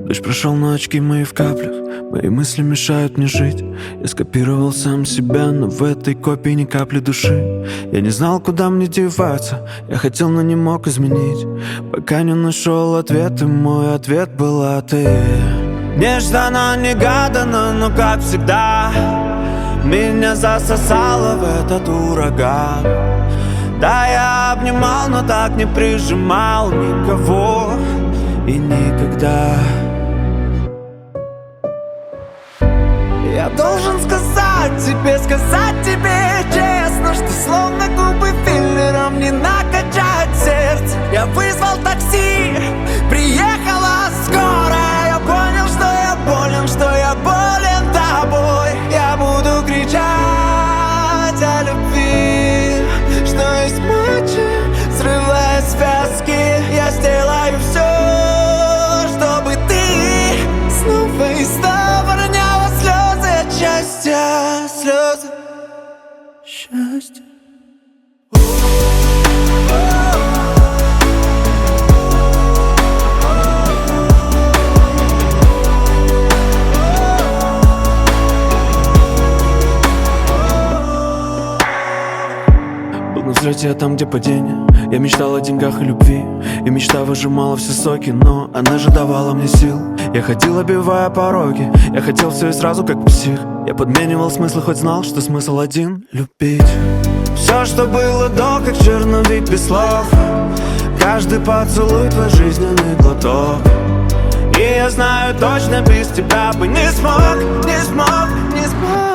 Дождь прошел, но очки мои в каплях. Мои мысли мешают мне жить. Я скопировал сам себя, но в этой копии ни капли души. Я не знал, куда мне деваться. Я хотел, но не мог изменить. Пока не нашел ответ, и мой ответ была ты. Нежданно, негаданно, но как всегда меня засосало в этот ураган. Да, я обнимал, но так не прижимал никого и никогда. Я должен сказать тебе честно, что словно губы филлером не накачать сердце. Я вызвал такси, приехала скорая. Я понял, что я болен, что я болен тобой. Я буду кричать о любви, что есть мочи, срывая связки. Я сделаю все, чтобы ты снова и снова роняла слезы от счастья, слезы счастья. Был на взлете, а там, где падение. Я мечтал о деньгах и любви, и мечта выжимала все соки, но она же давала мне сил. Я ходил, обивая пороги. Я хотел все и сразу, как псих. Я подменивал смыслы, хоть знал, что смысл один — любить. Все, что было до, как черновик без слов. Каждый поцелуй — твой жизненный глоток. И я знаю точно, без тебя бы не смог, не смог, не смог.